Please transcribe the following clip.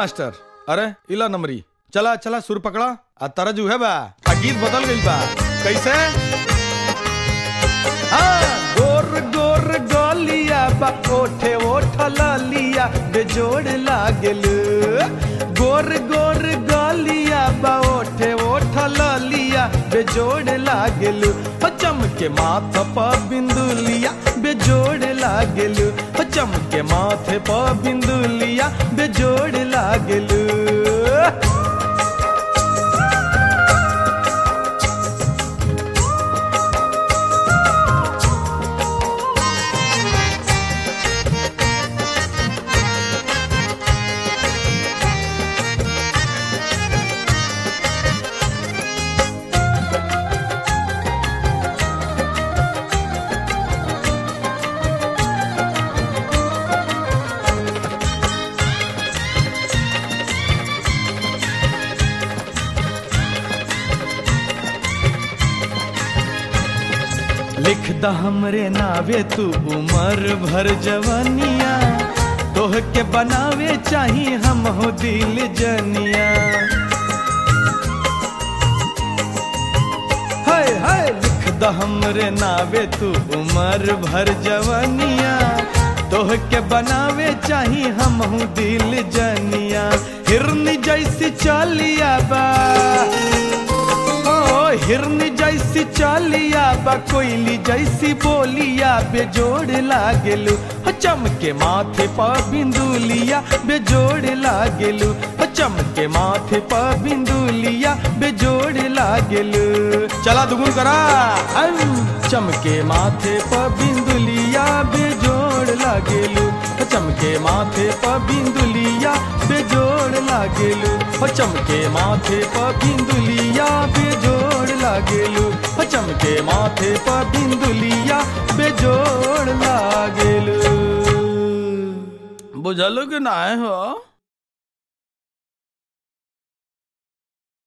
Master. अरे इला नंबरी, चला चला सुर पकड़ा। आ तरजू है बा, आ गीत बदल गई बा। कैसे? गोर गोर गोलिया बा ओठे ओठ लिया बेजोड़ लागल। गोर गोर गोलिया बा ओठे ओठ लिया बेजोड़ लागल। चमके माथ प बिंदुलिया बेजोड़ लागल। चमके माथे प बिंदुलिया बेजोड़ लागल। लिख द हमरे नावे तू उम्र भर जवनिया, तोह के बनावे चाही हम हो दिल जनिया। हाय हाय लिख द हमरे नावे तू उम्र भर जवनिया, तोह के बनावे चाही हम हो दिल जनिया। हिरनी जैसी चालिया बा, हिरनी जैसी चालिया बा, कोयली जैसी बोलिया बेजोड़ लागलू। चमके माथे प बिंदुलिया बेजोड़ लागलू। चमके माथे प बिंदुलिया बेजोड़ लागलू। चला दुगुन करा। चमके माथे प बिंदुलिया बेजोड़ लागलू। चमके माथे प बिंदुलिया बेजोड़ लागलू। चमके माथे प बिंदुलिया बेजोड़ लागलू। चमके माथे प बिंदुलिया बेजोड़ लागलू। बुझलो कि ना हो?